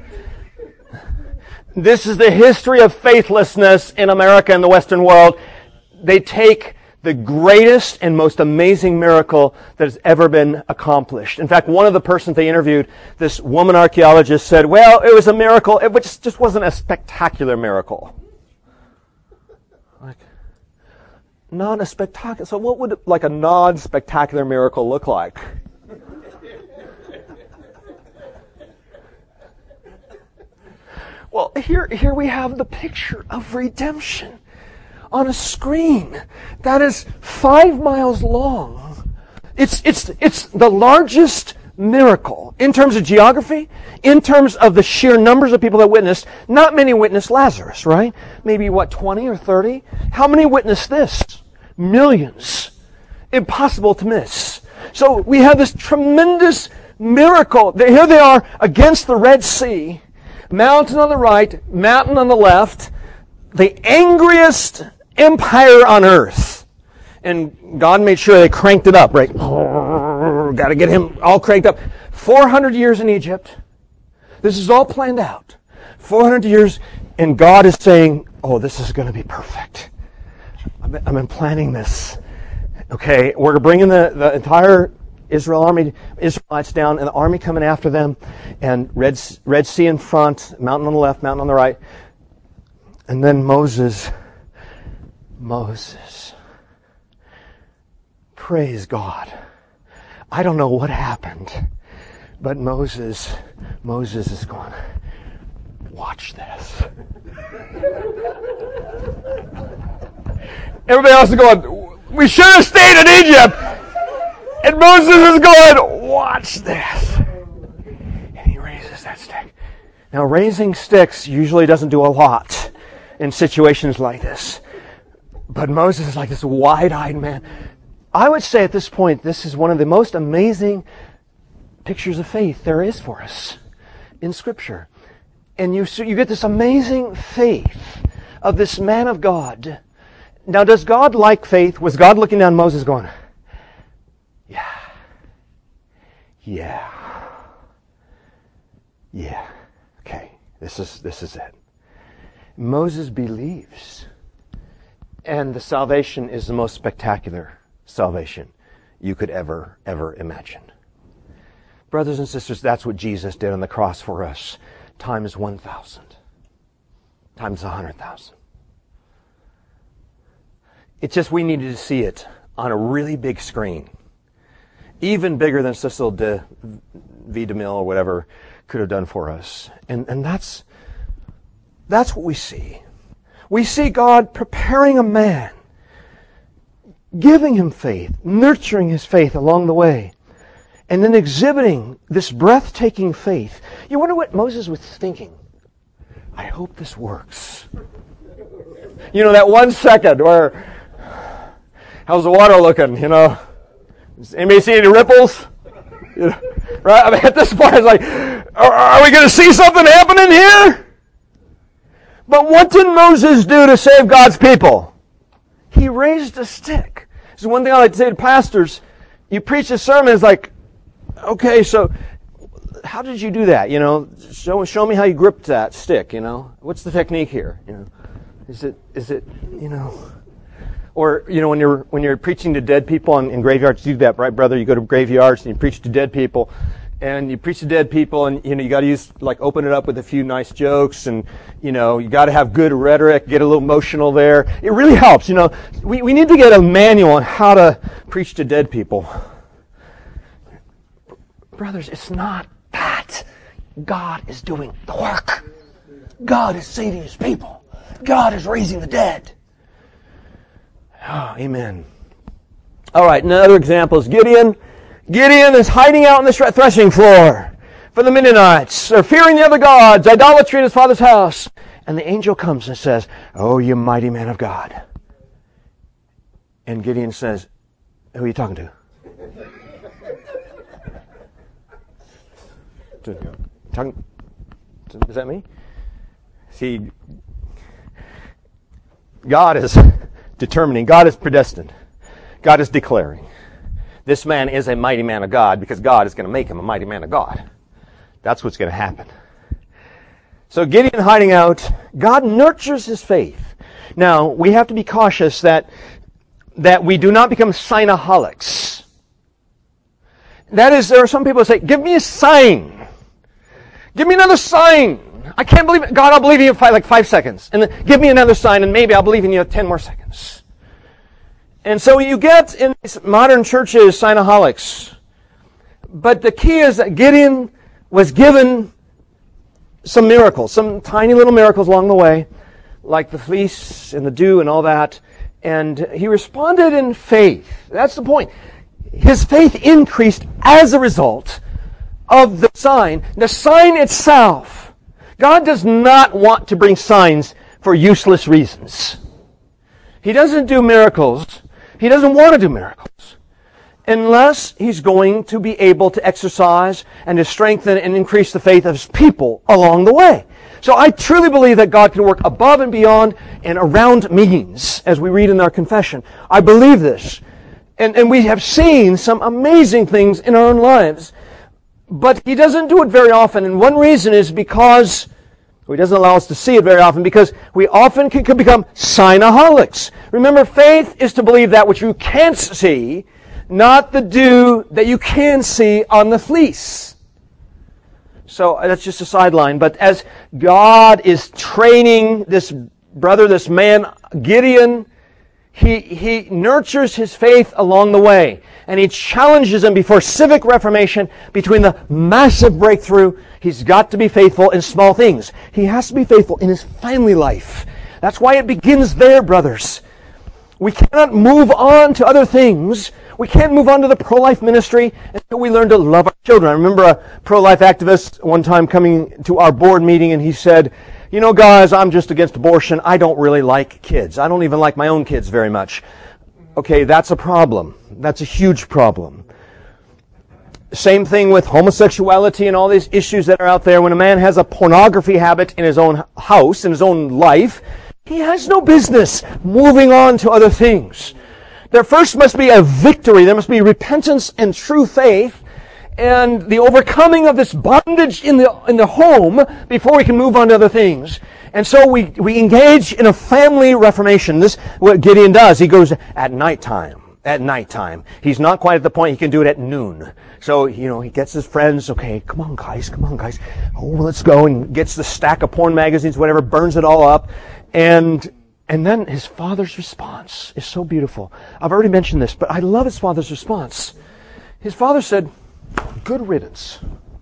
This is the history of faithlessness in America and the Western world. They take the greatest and most amazing miracle that has ever been accomplished. In fact, one of the persons they interviewed, this woman archaeologist, said, well, it was a miracle, it just, just wasn't a spectacular miracle. Like, not a spectacular. So what would like a non-spectacular miracle look like? Well, here, here we have the picture of redemption on a screen that is five miles long. It's, it's, it's the largest miracle in terms of geography, in terms of the sheer numbers of people that witnessed. Not many witnessed Lazarus, right? Maybe, what, twenty or thirty? How many witnessed this? Millions. Impossible to miss. So we have this tremendous miracle. Here they are against the Red Sea, mountain on the right, mountain on the left, the angriest empire on earth. And God made sure they cranked it up, right? Got to get him all cranked up. four hundred years in Egypt. This is all planned out. four hundred years, and God is saying, oh, this is going to be perfect. I've been, I've been planning this. Okay, we're bringing the, the entire Israel army, Israelites down, and the army coming after them, and Red, Red Sea in front, mountain on the left, mountain on the right. And then Moses, Moses, praise God. I don't know what happened, but Moses, Moses is going, watch this. Everybody else is going, we should have stayed in Egypt. And Moses is going, watch this. And he raises that stick. Now, raising sticks usually doesn't do a lot in situations like this. But Moses is like this wide-eyed man. I would say at this point, this is one of the most amazing pictures of faith there is for us in Scripture. And you, so you get this amazing faith of this man of God. Now, does God like faith? Was God looking down Moses going, yeah, yeah, yeah, okay, This is, this is it. Moses believes. And the salvation is the most spectacular salvation you could ever, ever imagine. Brothers and sisters, that's what Jesus did on the cross for us. Times one thousand. Times one hundred thousand. It's just we needed to see it on a really big screen. Even bigger than Cecil de V. DeMille or whatever could have done for us. And, and that's, that's what we see. We see God preparing a man, giving him faith, nurturing his faith along the way, and then exhibiting this breathtaking faith. You wonder what Moses was thinking? I hope this works. You know, that one second where, how's the water looking, you know? Does anybody see any ripples? You know, right? I mean, at this point, it's like, are, are we going to see something happening here? But what did Moses do to save God's people? He raised a stick. This is one thing I like to say to pastors. You preach a sermon, it's like, okay, so how did you do that? You know, show, show me how you gripped that stick, you know? What's the technique here? You know, is it, is it, you know... Or, you know, when you're when you're preaching to dead people in, in graveyards, you do that, right, brother? You go to graveyards and you preach to dead people. And you preach to dead people and, you know, you got to use, like, open it up with a few nice jokes. And, you know, you got to have good rhetoric, get a little emotional there. It really helps, you know. We, we need to get a manual on how to preach to dead people. Brothers, it's not that. God is doing the work. God is saving His people. God is raising the dead. Oh, amen. All right, another example is Gideon. Gideon is hiding out on the threshing floor for the Midianites. They're fearing the other gods, idolatry in his father's house. And the angel comes and says, "Oh, you mighty man of God." And Gideon says, "Who are you talking to?" Talking, is that me? See, God is determining. God is predestined. God is declaring. This man is a mighty man of God because God is going to make him a mighty man of God. That's what's going to happen. So Gideon hiding out, God nurtures his faith. Now, we have to be cautious that, that we do not become signaholics. That is, there are some people who say, "Give me a sign. Give me another sign. I can't believe it. God, I'll believe you in five, like five seconds. And then give me another sign, and maybe I'll believe in you ten more seconds." And so you get in these modern churches signaholics. But the key is that Gideon was given some miracles, some tiny little miracles along the way, like the fleece and the dew and all that. And he responded in faith. That's the point. His faith increased as a result of the sign. The sign itself. God does not want to bring signs for useless reasons. He doesn't do miracles. He doesn't want to do miracles unless He's going to be able to exercise and to strengthen and increase the faith of His people along the way. So I truly believe that God can work above and beyond and around means, as we read in our confession. I believe this. And, and we have seen some amazing things in our own lives. But He doesn't do it very often. And one reason is because He doesn't allow us to see it very often, because we often can, can become signaholics. Remember, faith is to believe that which you can't see, not the dew that you can see on the fleece. So that's just a sideline. But as God is training this brother, this man, Gideon, he, he nurtures his faith along the way. And he challenges him before civic reformation, between the massive breakthrough. He's got to be faithful in small things. He has to be faithful in his family life. That's why it begins there, brothers. We cannot move on to other things. We can't move on to the pro-life ministry until we learn to love our children. I remember a pro-life activist one time coming to our board meeting, and he said, "You know, guys, I'm just against abortion. I don't really like kids. I don't even like my own kids very much." Okay, that's a problem. That's a huge problem. Same thing with homosexuality and all these issues that are out there. When a man has a pornography habit in his own house, in his own life, he has no business moving on to other things. There first must be a victory. There must be repentance and true faith. and the overcoming of this bondage in the in the home before we can move on to other things. And so we, we engage in a family reformation. This is what Gideon does. He goes at nighttime. At nighttime. He's not quite at the point he can do it at noon. So, you know, he gets his friends, okay, come on guys, come on guys. Oh, let's go, and gets the stack of porn magazines, whatever, burns it all up. And and then his father's response is so beautiful. I've already mentioned this, but I love his father's response. His father said, good riddance.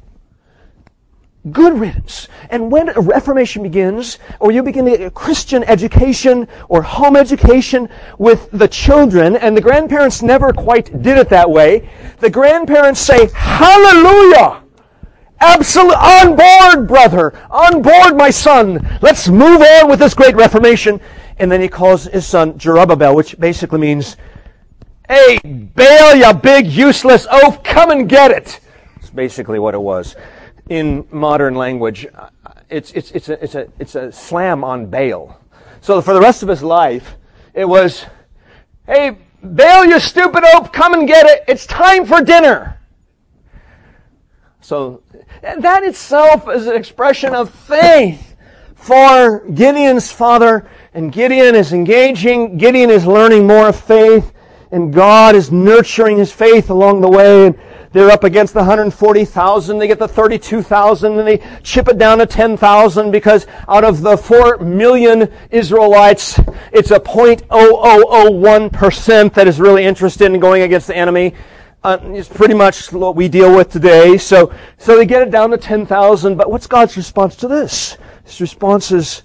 Good riddance. And when a reformation begins, or you begin a Christian education or home education with the children, and the grandparents never quite did it that way, the grandparents say, hallelujah! Absolutely, on board, brother! On board, my son! Let's move on with this great reformation. And then he calls his son Jerubbaal, which basically means, hey, Baal, you big useless oaf, come and get it! That's basically what it was. In modern language, it's it's it's a it's a it's a slam on Baal. So for the rest of his life, it was, "Hey, Baal, you stupid oaf, come and get it. It's time for dinner." So that itself is an expression of faith for Gideon's father, and Gideon is engaging. Gideon is learning more of faith, and God is nurturing his faith along the way. And they're up against the one hundred forty thousand. They get the thirty-two thousand, and they chip it down to ten thousand because out of the four million Israelites, it's a zero point zero zero zero one percent that is really interested in going against the enemy. Uh, it's pretty much what we deal with today. So, so they get it down to ten thousand. But what's God's response to this? His response is,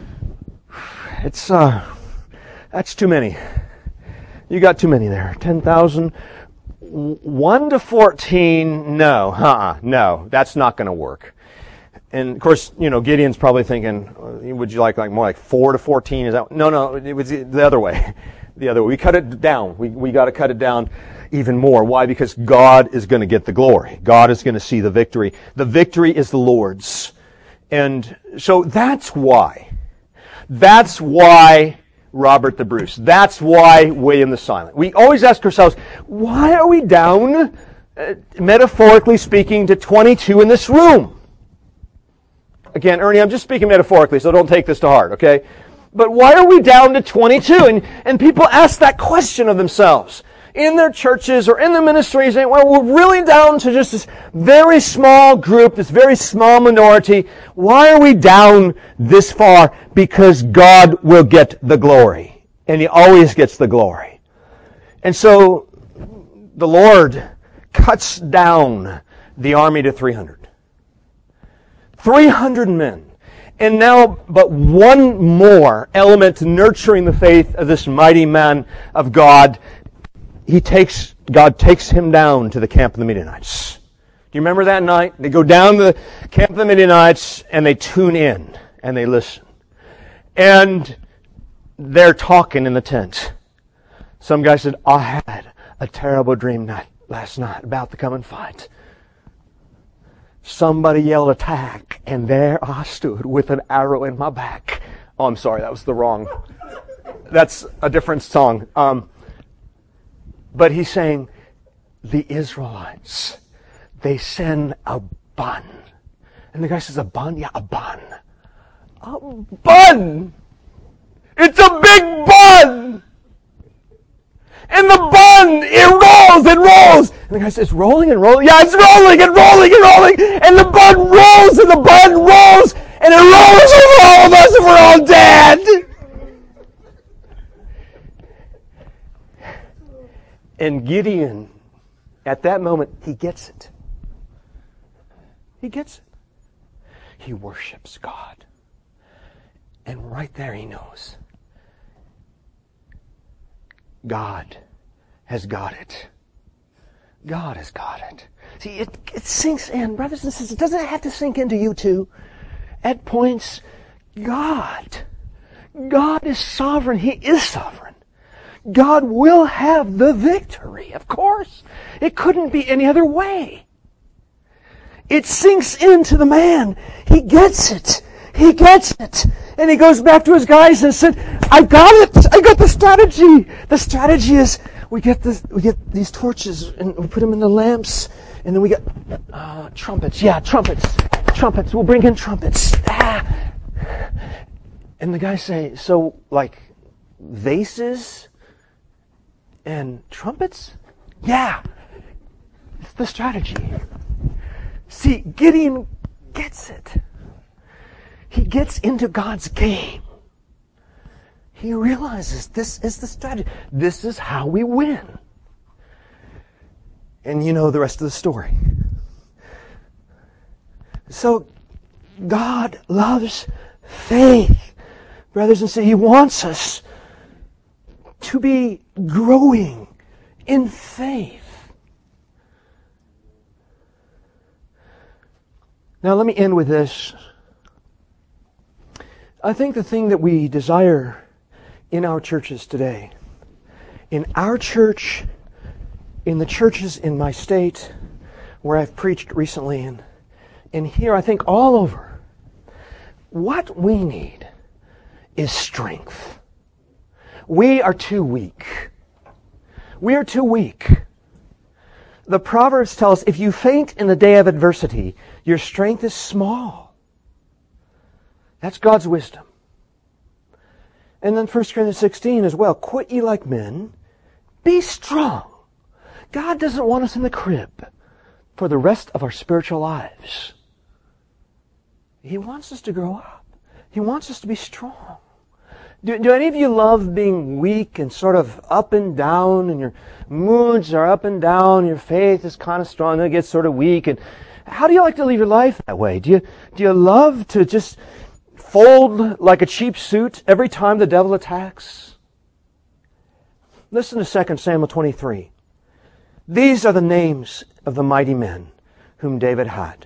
it's, uh, that's too many. You got too many there. ten thousand. one to fourteen, no, uh-uh, no, that's not going to work. And of course, you know, Gideon's probably thinking, would you like like more like four to fourteen? Is that no, no? It was the other way, the other way. We cut it down. We we got to cut it down even more. Why? Because God is going to get the glory. God is going to see the victory. The victory is the Lord's, and so that's why. That's why. Robert the Bruce. That's why William the Silent. We always ask ourselves, why are we down, uh, metaphorically speaking, to twenty-two in this room? Again, Ernie, I'm just speaking metaphorically, so don't take this to heart, okay? But why are we down to twenty-two? And, and people ask that question of themselves in their churches or in their ministries. And, well, we're really down to just this very small group, this very small minority. Why are we down this far? Because God will get the glory. And He always gets the glory. And so the Lord cuts down the army to three hundred. three hundred men. And now but one more element to nurturing the faith of this mighty man of God. He takes, God takes him down to the camp of the Midianites. Do you remember that night? They go down to the camp of the Midianites and they tune in and they listen. And they're talking in the tent. Some guy said, I had a terrible dream night last night about to come and fight. Somebody yelled attack, and there I stood with an arrow in my back. Oh, I'm sorry, that was the wrong. That's a different song. Um, but he's saying, the Israelites, they send a bun. And the guy says, a bun? Yeah, a bun. A bun! It's a big bun! And the bun, it rolls and rolls. And the guy says, rolling and rolling? Yeah, it's rolling and rolling and rolling. And the bun rolls and the bun rolls. And it rolls over all of us and we're all dead. And Gideon, at that moment, he gets it. He gets it. He worships God. And right there he knows. God has got it. God has got it. See, it, it sinks in, brothers and sisters. Doesn't it have to sink into you too? At points, God. God is sovereign. He is sovereign. God will have the victory, of course. It couldn't be any other way. It sinks into the man. He gets it. He gets it. And he goes back to his guys and said, I got it. I got the strategy. The strategy is we get this, we get these torches and we put them in the lamps And then we got uh, trumpets. Yeah, trumpets. Trumpets. We'll bring in trumpets. Ah. And the guys say, so, like, vases and trumpets? Yeah. It's the strategy. See, Gideon gets it. He gets into God's game. He realizes this is the strategy. This is how we win. And you know the rest of the story. So, God loves faith. Brothers and sisters, He wants us to be growing in faith. Now let me end with this. I think the thing that we desire in our churches today, in our church, in the churches in my state where I've preached recently, and, and here I think all over, what we need is strength. We are too weak. We are too weak. The Proverbs tell us, if you faint in the day of adversity, your strength is small. That's God's wisdom. And then First Corinthians sixteen as well. Quit ye like men. Be strong. God doesn't want us in the crib for the rest of our spiritual lives. He wants us to grow up. He wants us to be strong. Do, do any of you love being weak and sort of up and down, and your moods are up and down, your faith is kind of strong, then it gets sort of weak? And how do you like to live your life that way? Do you, do you love to just fold like a cheap suit every time the devil attacks? Listen to Second Samuel twenty-three. These are the names of the mighty men whom David had.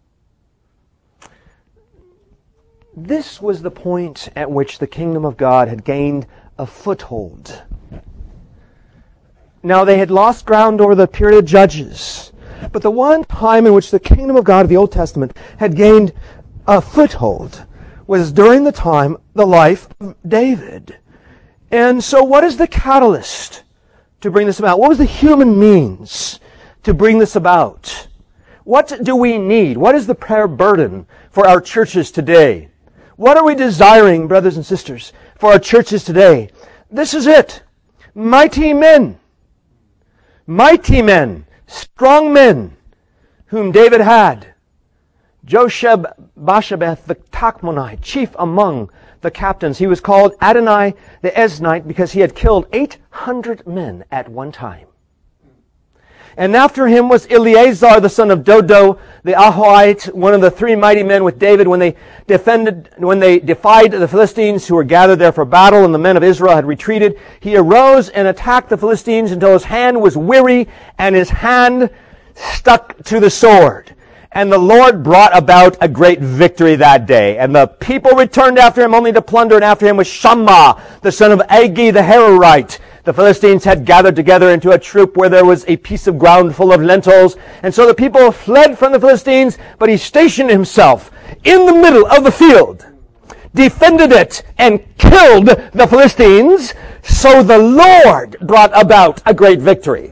This was the point at which the kingdom of God had gained a foothold. Now they had lost ground over the period of Judges, but the one time in which the kingdom of God of the Old Testament had gained a foothold was during the time, the life of David. And so what is the catalyst to bring this about? What was the human means to bring this about? What do we need? What is the prayer burden for our churches today? What are we desiring, brothers and sisters, for our churches today? This is it. Mighty men. Mighty men. Strong men whom David had. Josheb-Basshebeth the Tachmonite, chief among the captains. He was called Adonai the Eznite because he had killed eight hundred men at one time. And after him was Eleazar the son of Dodo the Ahohite, one of the three mighty men with David when they defended, when they defied the Philistines who were gathered there for battle, and the men of Israel had retreated. He arose and attacked the Philistines until his hand was weary and his hand stuck to the sword. And the Lord brought about a great victory that day. And the people returned after him only to plunder, and after him was Shammah, the son of Agi the Hararite. The Philistines had gathered together into a troop where there was a piece of ground full of lentils. And so the people fled from the Philistines, but he stationed himself in the middle of the field, defended it, and killed the Philistines. So the Lord brought about a great victory.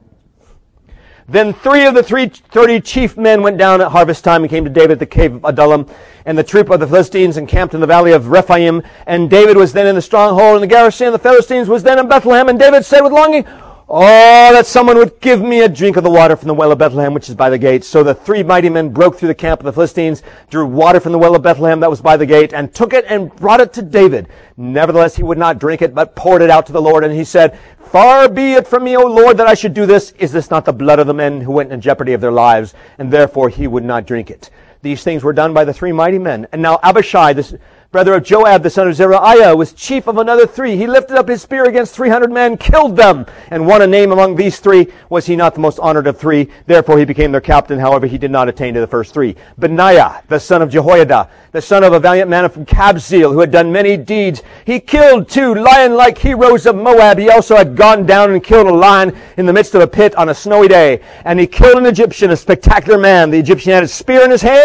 Then three of the three thirty chief men went down at harvest time and came to David at the cave of Adullam, and the troop of the Philistines encamped in the valley of Rephaim. And David was then in the stronghold, and the garrison of the Philistines was then in Bethlehem. And David said with longing, "Oh, that someone would give me a drink of the water from the well of Bethlehem, which is by the gate." So the three mighty men broke through the camp of the Philistines, drew water from the well of Bethlehem that was by the gate, and took it and brought it to David. Nevertheless, he would not drink it, but poured it out to the Lord. And he said, "Far be it from me, O Lord, that I should do this. Is this not the blood of the men who went in jeopardy of their lives?" And therefore he would not drink it. These things were done by the three mighty men. And now Abishai, the brother of Joab, the son of Zeruiah, was chief of another three. He lifted up his spear against three hundred men, killed them, and won a name among these three. Was he not the most honored of three? Therefore he became their captain. However, he did not attain to the first three. Benaiah, the son of Jehoiada, the son of a valiant man from Kabzeel, who had done many deeds. He killed two lion-like heroes of Moab. He also had gone down and killed a lion in the midst of a pit on a snowy day. And he killed an Egyptian, a spectacular man. The Egyptian had a spear in his hand,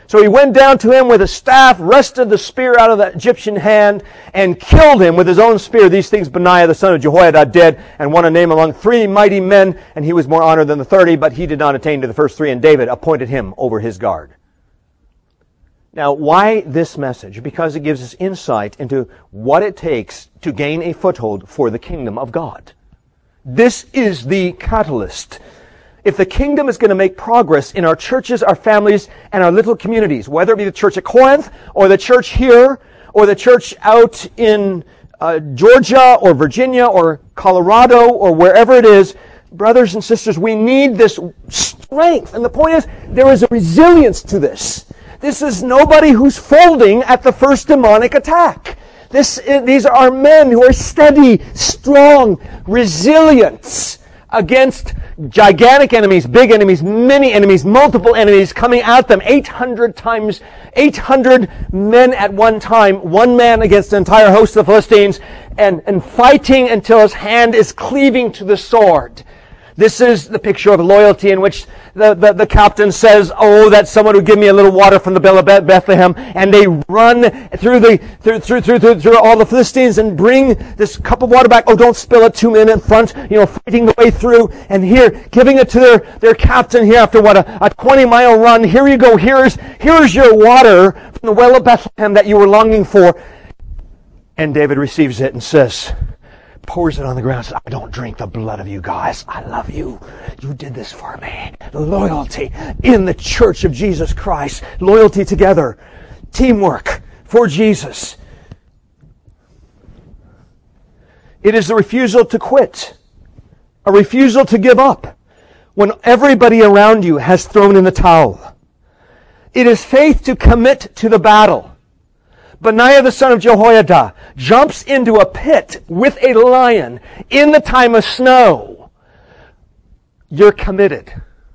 So he went down to him with a staff, wrested the spear out of the Egyptian hand, and killed him with his own spear. These things Benaiah the son of Jehoiada did, and won a name among three mighty men, and he was more honored than the thirty, but he did not attain to the first three, and David appointed him over his guard. Now, why this message? Because it gives us insight into what it takes to gain a foothold for the kingdom of God. This is the catalyst. If the kingdom is going to make progress in our churches, our families, and our little communities, whether it be the church at Corinth, or the church here, or the church out in uh, Georgia, or Virginia, or Colorado, or wherever it is, brothers and sisters, we need this strength. And the point is, there is a resilience to this. This is nobody who's folding at the first demonic attack. This, these are men who are steady, strong, resilient against gigantic enemies, big enemies, many enemies, multiple enemies coming at them. eight hundred times, eight hundred men at one time, one man against an entire host of Philistines, and, and fighting until his hand is cleaving to the sword. This is the picture of loyalty in which the, the, the captain says, oh, that someone would give me a little water from the well of Bethlehem. And they run through the through, through through through through all the Philistines and bring this cup of water back. Oh, don't spill it. Two men in front, you know, fighting the way through. And here, giving it to their, their captain here after what, a, a twenty mile run. Here you go. Here's, here's your water from the well of Bethlehem that you were longing for. And David receives it and says, pours it on the ground and says, I don't drink the blood of you guys. I love you. You did this for me. Loyalty in the church of Jesus Christ. Loyalty together. Teamwork for Jesus. It is the refusal to quit. A refusal to give up when everybody around you has thrown in the towel. It is faith to commit to the battle. Benaiah the son of Jehoiada jumps into a pit with a lion in the time of snow. You're committed.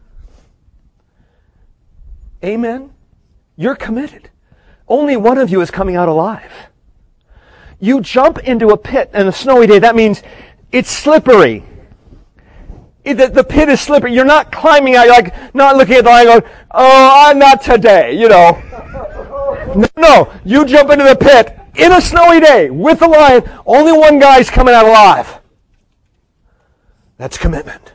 Amen? You're committed. Only one of you is coming out alive. You jump into a pit on a snowy day. That means it's slippery. It, the, the pit is slippery. You're not climbing out. You're like not looking at the lion going, oh, I'm not today, you know. No, no, you jump into the pit in a snowy day with the lion. Only one guy's coming out alive. That's commitment.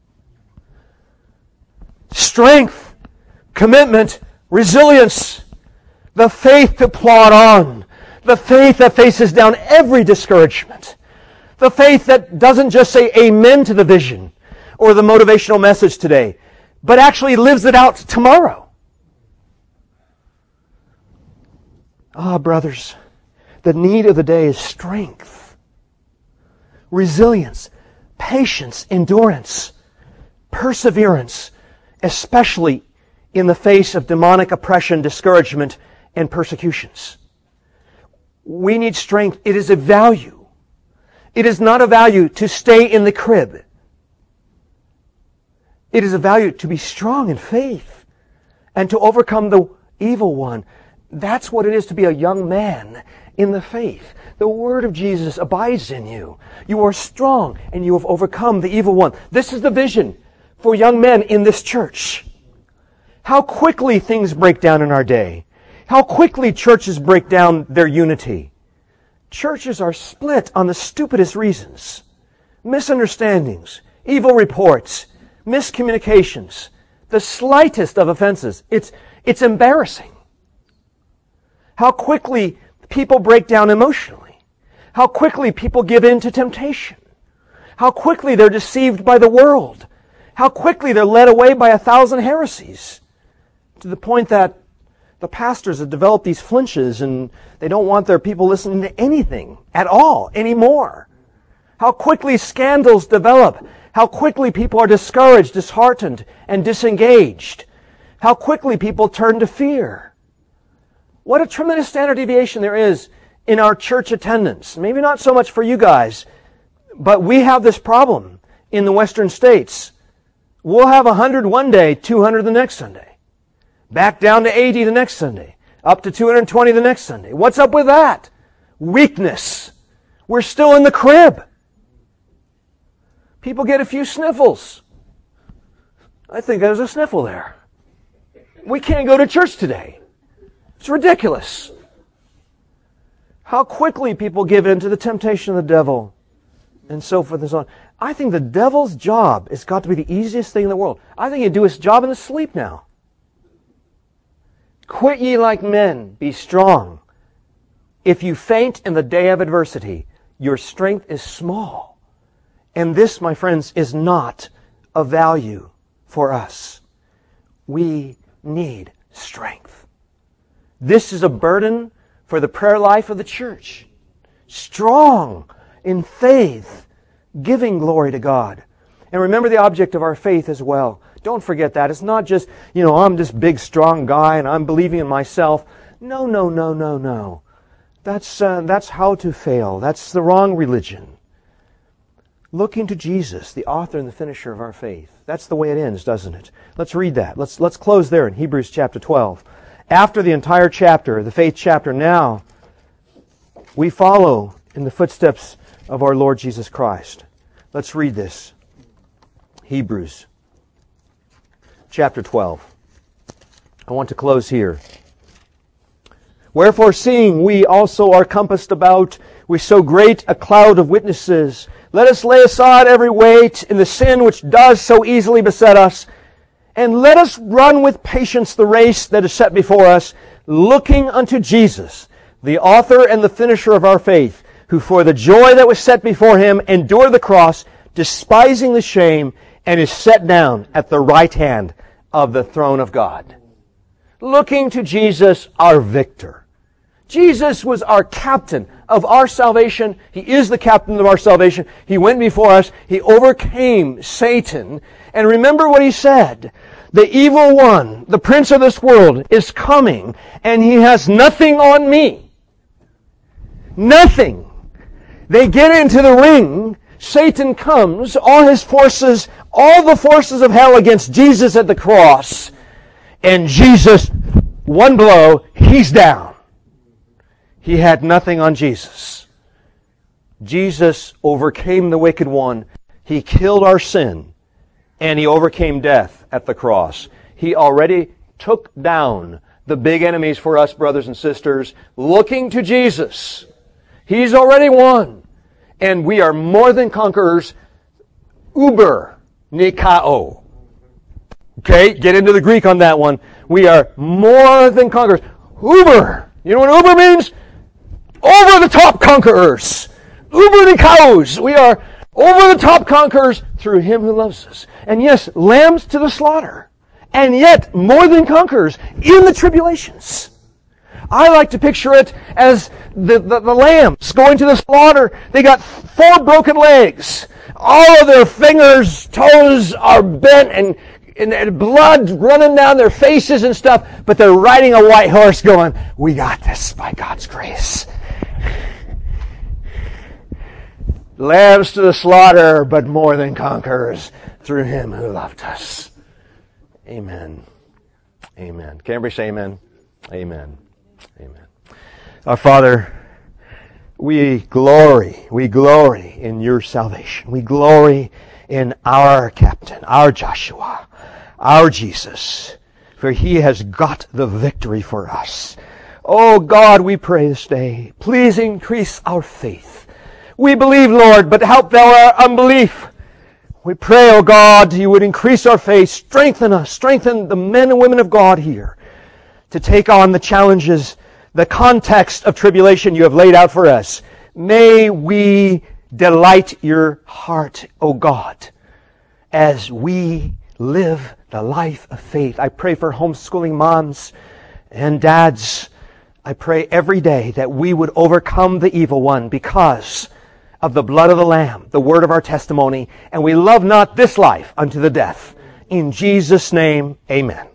Strength, commitment, resilience, the faith to plod on, the faith that faces down every discouragement, the faith that doesn't just say amen to the vision or the motivational message today, but actually lives it out tomorrow. Ah, brothers, the need of the day is strength, resilience, patience, endurance, perseverance, especially in the face of demonic oppression, discouragement, and persecutions. We need strength. It is a value. It is not a value to stay in the crib. It is a value to be strong in faith and to overcome the evil one. That's what it is to be a young man in the faith. The word of Jesus abides in you. You are strong and you have overcome the evil one. This is the vision for young men in this church. How quickly things break down in our day. How quickly churches break down their unity. Churches are split on the stupidest reasons. Misunderstandings, evil reports, miscommunications, the slightest of offenses. It's, it's embarrassing. How quickly people break down emotionally. How quickly people give in to temptation. How quickly they're deceived by the world. How quickly they're led away by a thousand heresies. To the point that the pastors have developed these flinches and they don't want their people listening to anything at all anymore. How quickly scandals develop. How quickly people are discouraged, disheartened, and disengaged. How quickly people turn to fear. What a tremendous standard deviation there is in our church attendance. Maybe not so much for you guys, but we have this problem in the Western states. We'll have one hundred one day, two hundred the next Sunday. Back down to eighty the next Sunday. Up to two hundred twenty the next Sunday. What's up with that? Weakness. We're still in the crib. People get a few sniffles. I think there's a sniffle there. We can't go to church today. It's ridiculous. How quickly people give in to the temptation of the devil, and so forth and so on. I think the devil's job has got to be the easiest thing in the world. I think he'd do his job in his sleep now. Quit ye like men, be strong. If you faint in the day of adversity, your strength is small. And this, my friends, is not of value for us. We need strength. This is a burden for the prayer life of the church. Strong in faith, giving glory to God. And remember the object of our faith as well. Don't forget that. It's not just, you know, I'm this big, strong guy and I'm believing in myself. No, no, no, no, no. That's, uh, that's how to fail. That's the wrong religion. Looking to Jesus, the author and the finisher of our faith. That's the way it ends, doesn't it? Let's read that. Let's, let's close there in Hebrews chapter twelve. After the entire chapter, the faith chapter, now we follow in the footsteps of our Lord Jesus Christ. Let's read this. Hebrews chapter twelve. I want to close here. Wherefore, seeing we also are compassed about with so great a cloud of witnesses, let us lay aside every weight and the sin which does so easily beset us, and let us run with patience the race that is set before us, looking unto Jesus, the author and the finisher of our faith, who for the joy that was set before him endured the cross, despising the shame, and is set down at the right hand of the throne of God. Looking to Jesus, our victor. Jesus was our captain of our salvation. He is the captain of our salvation. He went before us. He overcame Satan. And remember what he said. The evil one, the prince of this world, is coming, and he has nothing on me. Nothing. They get into the ring. Satan comes, all his forces, all the forces of hell against Jesus at the cross. And Jesus, one blow, he's down. He had nothing on Jesus. Jesus overcame the wicked one. He killed our sin. And He overcame death at the cross. He already took down the big enemies for us, brothers and sisters, looking to Jesus. He's already won. And we are more than conquerors. Uber Nikao. Okay, get into the Greek on that one. We are more than conquerors. Uber. You know what Uber means? Over the top conquerors. Uber Nikaos. We are over the top conquerors through Him who loves us. And yes, lambs to the slaughter. And yet, more than conquerors in the tribulations. I like to picture it as the, the, the lambs going to the slaughter. They got four broken legs. All of their fingers, toes are bent and, and, and blood running down their faces and stuff. But they're riding a white horse going, we got this by God's grace. Lambs to the slaughter, but more than conquerors through Him who loved us. Amen. Amen. Can everybody say amen? Amen. Amen. Our Father, we glory, we glory in Your salvation. We glory in our captain, our Joshua, our Jesus, for He has got the victory for us. Oh God, we pray this day, please increase our faith. We believe, Lord, but help Thou our unbelief. We pray, O God, You would increase our faith, strengthen us, strengthen the men and women of God here to take on the challenges, the context of tribulation You have laid out for us. May we delight Your heart, O God, as we live the life of faith. I pray for homeschooling moms and dads. I pray every day that we would overcome the evil one because of the blood of the Lamb, the word of our testimony, and we love not this life unto the death. In Jesus' name, amen.